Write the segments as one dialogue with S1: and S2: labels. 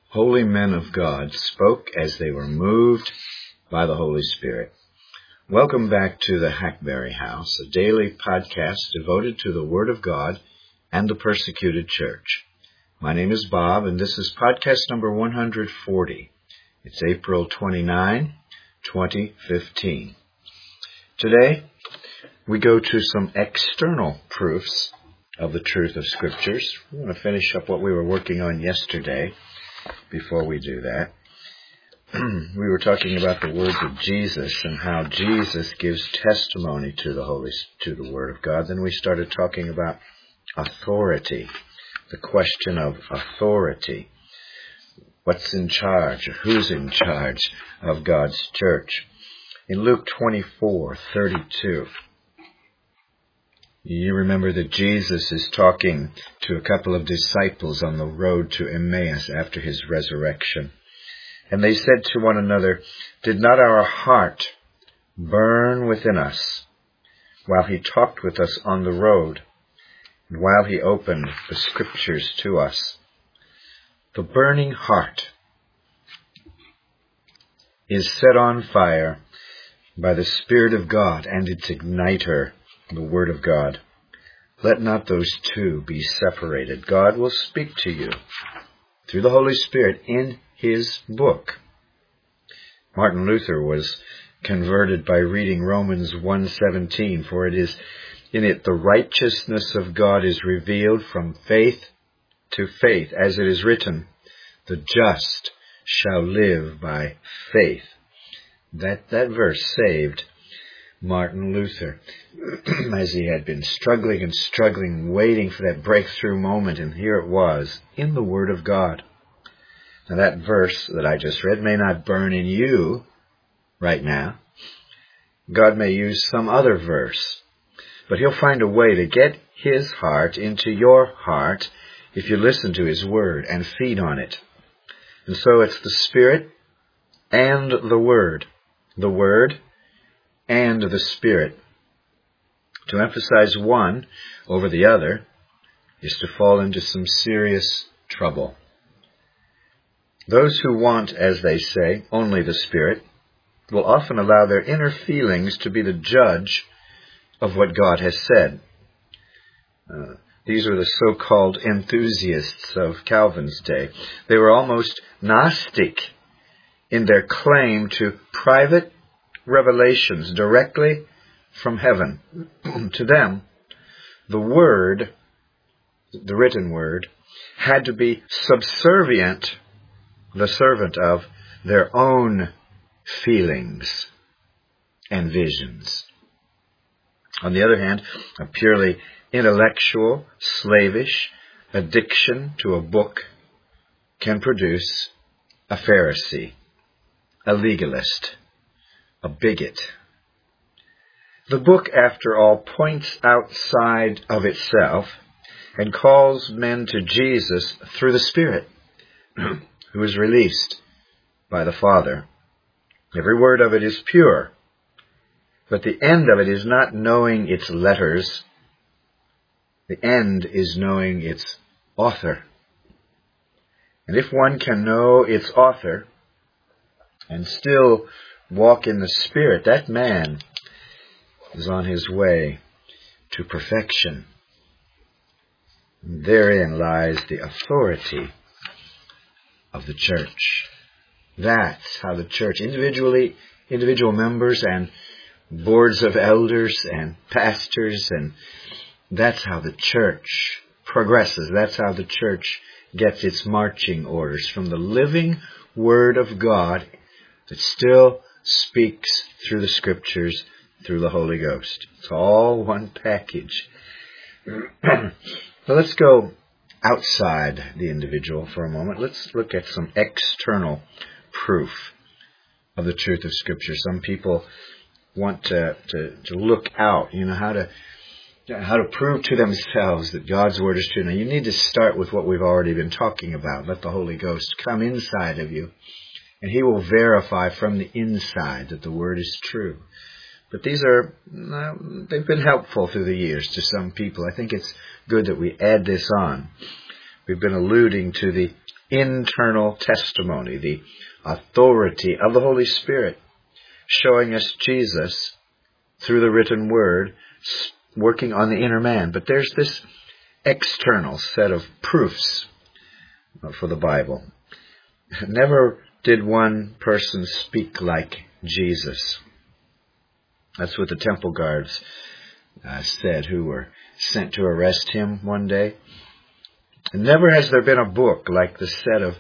S1: Holy men of God spoke as they were moved by the Holy Spirit. Welcome back to the Hackberry House, a daily podcast devoted to the Word of God and the persecuted church. My name is Bob, and this is podcast number 140. It's April 29, 2015. Today, we go to some external proofs of the truth of Scriptures. We want to finish up what we were working on yesterday. Before we do that, we were talking about the words of Jesus and how Jesus gives testimony to the Word of God. Then we started talking about authority, the question of authority. What's in charge? Who's in charge of God's church? In Luke 24:32, you remember that Jesus is talking to a couple of disciples on the road to Emmaus after his resurrection. And they said to one another, "Did not our heart burn within us while he talked with us on the road and while he opened the Scriptures to us?" The burning heart is set on fire by the Spirit of God and its igniter, the Word of God. Let not those two be separated. God will speak to you through the Holy Spirit in His book. Martin Luther was converted by reading Romans 1:17, for it is in it the righteousness of God is revealed from faith to faith, as it is written, "The just shall live by faith." That verse saved Martin Luther, as he had been struggling, waiting for that breakthrough moment, and here it was, in the Word of God. Now that verse that I just read may not burn in you right now. God may use some other verse, but He'll find a way to get His heart into your heart if you listen to His Word and feed on it. And so it's the Spirit and the Word and the Spirit. To emphasize one over the other is to fall into some serious trouble. Those who want, as they say, only the Spirit will often allow their inner feelings to be the judge of what God has said. These were the so-called enthusiasts of Calvin's day. They were almost Gnostic in their claim to private revelations directly from heaven. To them, the Word, the written Word, had to be subservient, the servant of their own feelings and visions. On the other hand, a purely intellectual, slavish addiction to a book can produce a Pharisee, a legalist, a bigot. The book, after all, points outside of itself and calls men to Jesus through the Spirit, who is released by the Father. Every word of it is pure, but the end of it is not knowing its letters. The end is knowing its author. And if one can know its author and still walk in the Spirit, that man is on his way to perfection. Therein lies the authority of the church. That's how the church, individual members and boards of elders and pastors, and that's how the church progresses. That's how the church gets its marching orders from the living Word of God that still speaks through the Scriptures, through the Holy Ghost. It's all one package. So let's go outside the individual for a moment. Let's look at some external proof of the truth of Scripture. Some people want to look out, how to prove to themselves that God's Word is true. Now, you need to start with what we've already been talking about. Let the Holy Ghost come inside of you, and He will verify from the inside that the Word is true. But they've been helpful through the years to some people. I think it's good that we add this on. We've been alluding to the internal testimony, the authority of the Holy Spirit, showing us Jesus through the written word, working on the inner man. But there's this external set of proofs for the Bible. Never did one person speak like Jesus. That's what the temple guards said, who were sent to arrest him one day. And never has there been a book like the set of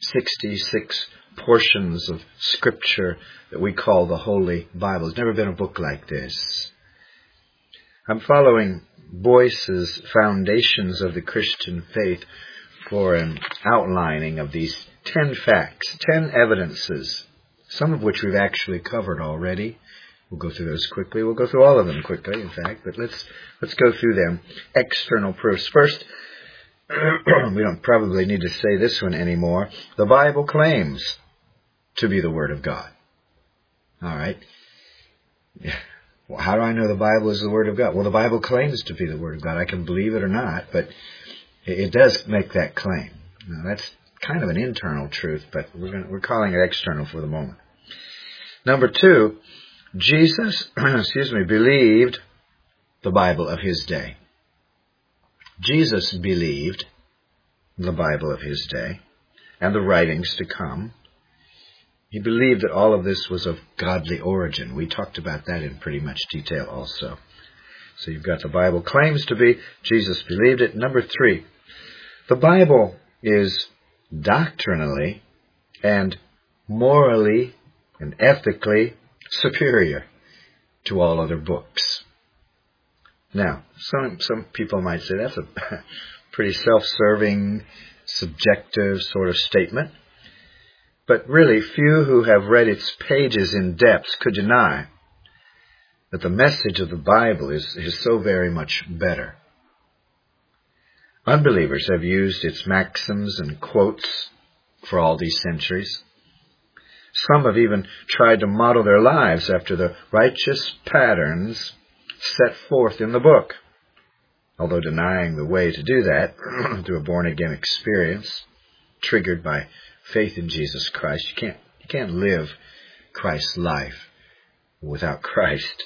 S1: 66 portions of Scripture that we call the Holy Bible. There's never been a book like this. I'm following Boyce's Foundations of the Christian Faith for an outlining of these 10 facts, 10 evidences, some of which we've actually covered already. We'll go through those quickly. We'll go through all of them quickly, in fact, but let's go through them. External proofs. First, we don't probably need to say this one anymore. The Bible claims to be the Word of God. All right. Well, how do I know the Bible is the Word of God? Well, the Bible claims to be the Word of God. I can believe it or not, but it does make that claim. Now, that's kind of an internal truth, but we're calling it external for the moment. Number 2, Jesus, believed the Bible of his day. Jesus believed the Bible of his day and the writings to come. He believed that all of this was of godly origin. We talked about that in pretty much detail also. So you've got the Bible claims to be, Jesus believed it. Number 3, the Bible is doctrinally and morally and ethically superior to all other books. Now, some people might say that's a pretty self-serving, subjective sort of statement. But really, few who have read its pages in depth could deny that the message of the Bible is so very much better. Unbelievers have used its maxims and quotes for all these centuries. Some have even tried to model their lives after the righteous patterns set forth in the book, although denying the way to do that through a born-again experience triggered by faith in Jesus Christ. You can't live Christ's life without Christ.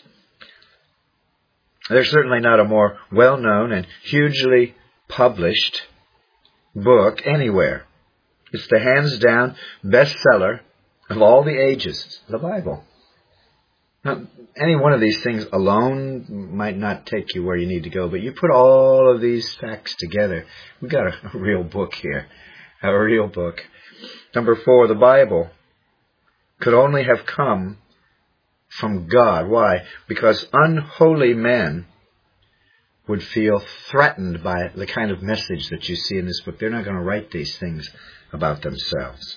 S1: There's certainly not a more well-known and hugely published book anywhere. It's the hands-down bestseller of all the ages, the Bible. Now, any one of these things alone might not take you where you need to go, but you put all of these facts together, we've got a real book here, a real book. Number 4, the Bible could only have come from God. Why? Because unholy men would feel threatened by the kind of message that you see in this book. They're not going to write these things about themselves.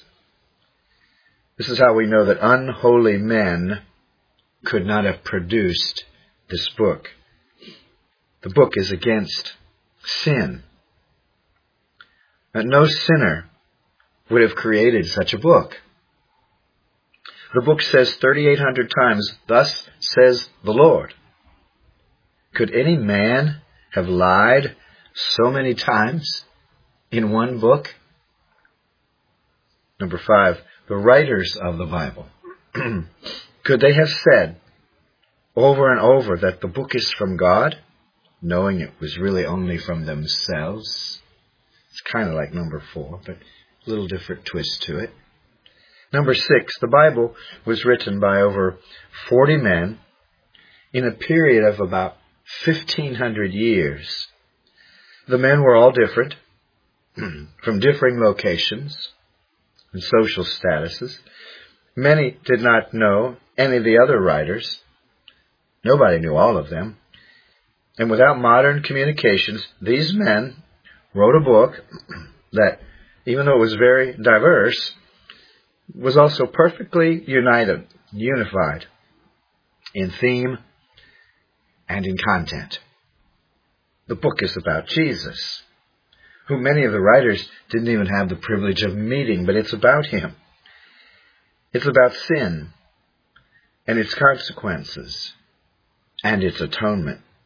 S1: This is how we know that unholy men could not have produced this book. The book is against sin. And no sinner would have created such a book. The book says 3,800 times, "Thus says the Lord." Could any man have lied so many times in one book? Number 5, the writers of the Bible. Could they have said over and over that the book is from God, knowing it was really only from themselves? It's kind of like number 4, but a little different twist to it. Number 6, the Bible was written by over 40 men in a period of about 1,500 years. The men were all different, from differing locations and social statuses. Many did not know any of the other writers. Nobody knew all of them. And without modern communications, these men wrote a book that, even though it was very diverse, was also perfectly unified in theme and in content. The book is about Jesus, who many of the writers didn't even have the privilege of meeting, but it's about him. It's about sin and its consequences and its atonement.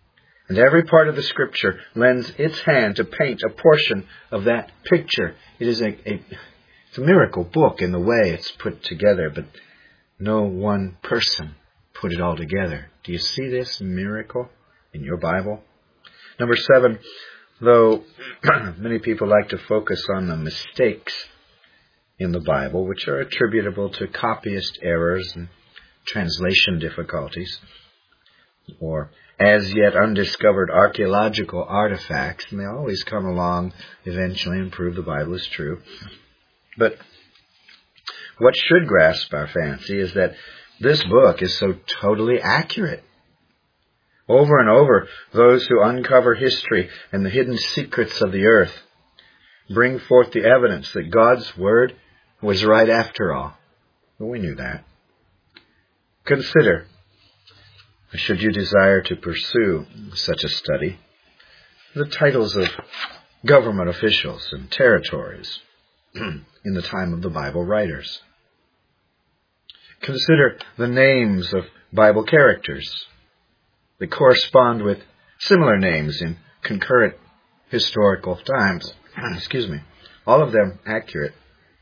S1: And every part of the Scripture lends its hand to paint a portion of that picture. It is it's a miracle book in the way it's put together, but no one person put it all together. Do you see this miracle in your Bible? Number 7, though many people like to focus on the mistakes in the Bible, which are attributable to copyist errors and translation difficulties, or as yet undiscovered archaeological artifacts, and they always come along eventually and prove the Bible is true. But what should grasp our fancy is that this book is so totally accurate. Over and over, those who uncover history and the hidden secrets of the earth bring forth the evidence that God's Word was right after all. Well, we knew that. Consider, should you desire to pursue such a study, the titles of government officials and territories in the time of the Bible writers. Consider the names of Bible characters that correspond with similar names in concurrent historical times. All of them accurate.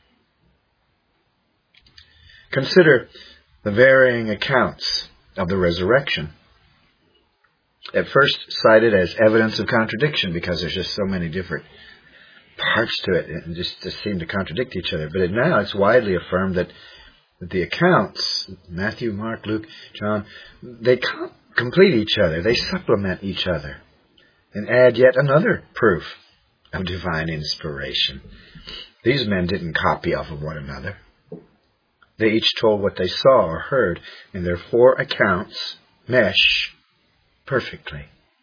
S1: Consider the varying accounts of the resurrection. At first cited as evidence of contradiction because there's just so many different parts to it and just seem to contradict each other. But now it's widely affirmed that the accounts, Matthew, Mark, Luke, John, they complete each other. They supplement each other and add yet another proof of divine inspiration. These men didn't copy off of one another. They each told what they saw or heard, and their 4 accounts mesh perfectly.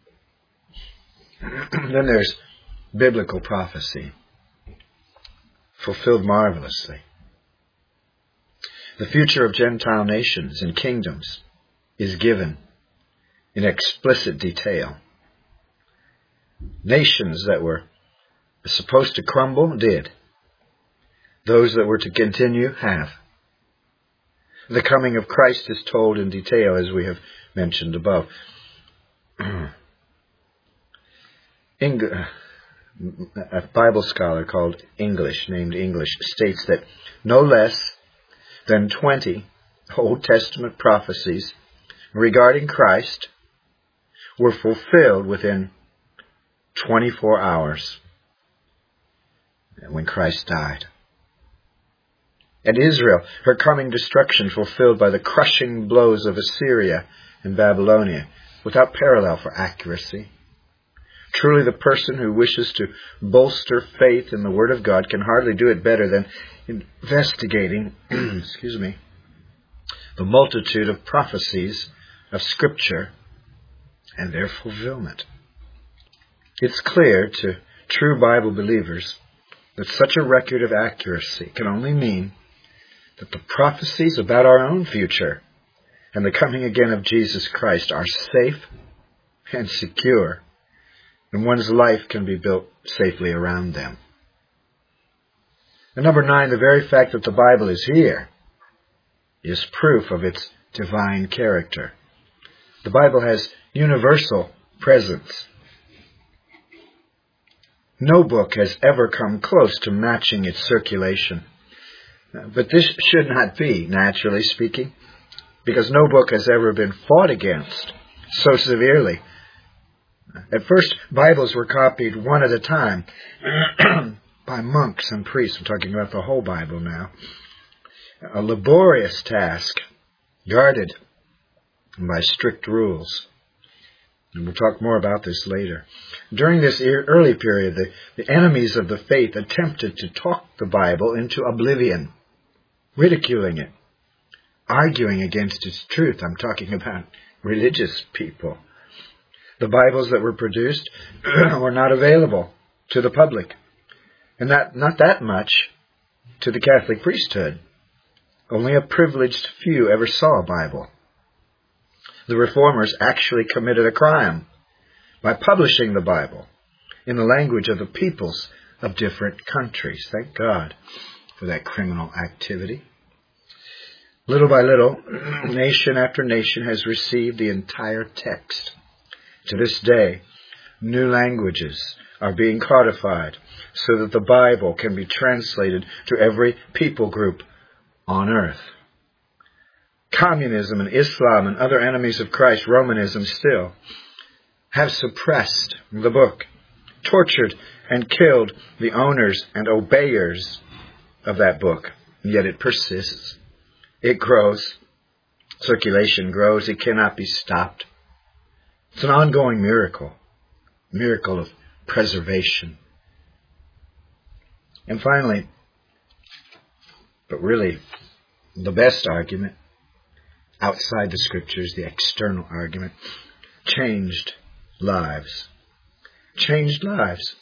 S1: Then there's biblical prophecy, fulfilled marvelously. The future of Gentile nations and kingdoms is given in explicit detail. Nations that were supposed to crumble did. Those that were to continue have. The coming of Christ is told in detail, as we have mentioned above. A Bible scholar named English, states that no less than 20 Old Testament prophecies regarding Christ were fulfilled within 24 hours when Christ died. And Israel, her coming destruction fulfilled by the crushing blows of Assyria and Babylonia, without parallel for accuracy. Truly, the person who wishes to bolster faith in the Word of God can hardly do it better than investigating, the multitude of prophecies of Scripture and their fulfillment. It's clear to true Bible believers that such a record of accuracy can only mean that the prophecies about our own future and the coming again of Jesus Christ are safe and secure, and one's life can be built safely around them. And number 9, the very fact that the Bible is here is proof of its divine character. The Bible has universal presence. No book has ever come close to matching its circulation. But this should not be, naturally speaking, because no book has ever been fought against so severely. At first, Bibles were copied one at a time by monks and priests. I'm talking about the whole Bible now. A laborious task, guarded by strict rules. And we'll talk more about this later. During this early period, the enemies of the faith attempted to talk the Bible into oblivion, ridiculing it, arguing against its truth. I'm talking about religious people. The Bibles that were produced were not available to the public, and not that much to the Catholic priesthood. Only a privileged few ever saw a Bible. The Reformers actually committed a crime by publishing the Bible in the language of the peoples of different countries. Thank God for that criminal activity. Little by little, nation after nation has received the entire text To this day, new languages are being codified so that the Bible can be translated to every people group on earth. Communism and Islam and other enemies of Christ, Romanism still, have suppressed the book, tortured and killed the owners and obeyers of that book. Yet it persists. It grows. Circulation grows. It cannot be stopped. It's an ongoing miracle of preservation. And finally, but really the best argument, outside the Scriptures, the external argument, changed lives. Changed lives.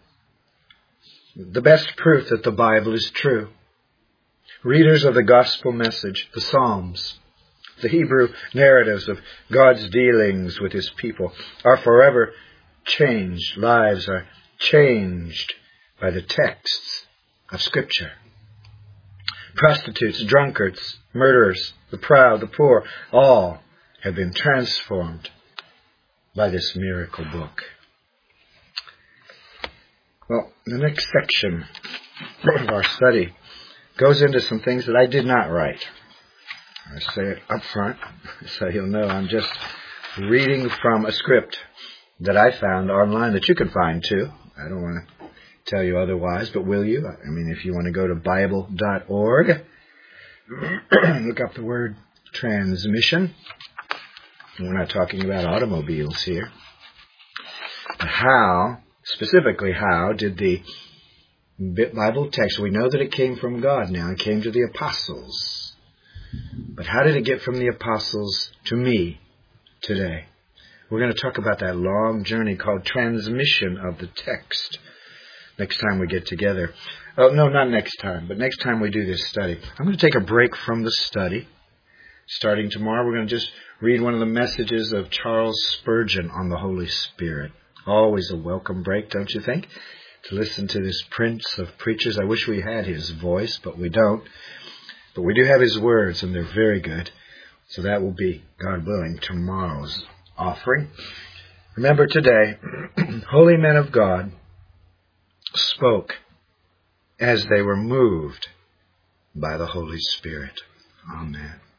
S1: The best proof that the Bible is true. Readers of the gospel message, the Psalms, the Hebrew narratives of God's dealings with His people are forever changed. Lives are changed by the texts of Scripture. Prostitutes, drunkards, murderers, the proud, the poor, all have been transformed by this miracle book. Well, the next section of our study goes into some things that I did not write. I say it up front so you'll know I'm just reading from a script that I found online that you can find too. I don't want to tell you otherwise, but will you? I mean, if you want to go to Bible.org, look up the word transmission. We're not talking about automobiles here. But specifically how did the Bible text, we know that it came from God now, it came to the apostles. But how did it get from the apostles to me today? We're going to talk about that long journey called transmission of the text next time we get together. Oh, no, not next time, but next time we do this study. I'm going to take a break from the study. Starting tomorrow, we're going to just read one of the messages of Charles Spurgeon on the Holy Spirit. Always a welcome break, don't you think? To listen to this prince of preachers. I wish we had his voice, but we don't. But we do have his words, and they're very good. So that will be, God willing, tomorrow's offering. Remember today, holy men of God spoke as they were moved by the Holy Spirit. Amen.